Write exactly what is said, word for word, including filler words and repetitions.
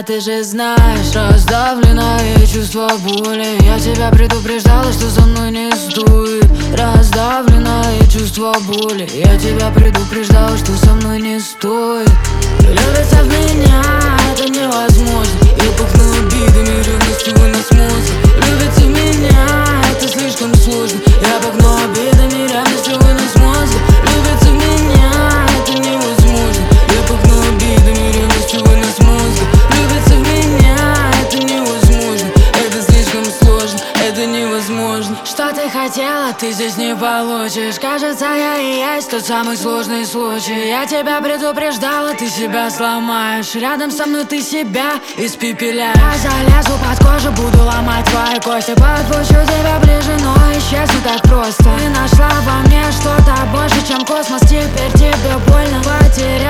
ты же знаешь. Раздавленное чувство боли, я тебя предупреждала, что со мной не стоит. Раздавленное чувство боли, я тебя предупреждала, что со мной не стоит. Влюбиться в меня это невозможно, я пахну обидами, ревностью вы на смосе. Влюбиться в меня это слишком сложно, я пахну обидами, ревностью вы на смосе. Влюбиться в меня это невозможно, я пахну обидами, ревностью вы на смосе. Влюбиться в меня это невозможно, это слишком сложно, это невозможно. Что ты хотела, ты здесь не получишь. Кажется, я и есть тот самый сложный случай. Я тебя предупреждала, ты себя сломаешь. Рядом со мной ты себя испепеляешь. Я залезу под кожу, буду ломать твои кости. Подпущу тебя ближе, но исчезну так просто. Ты нашла во мне что-то больше, чем космос. Теперь тебе больно потерять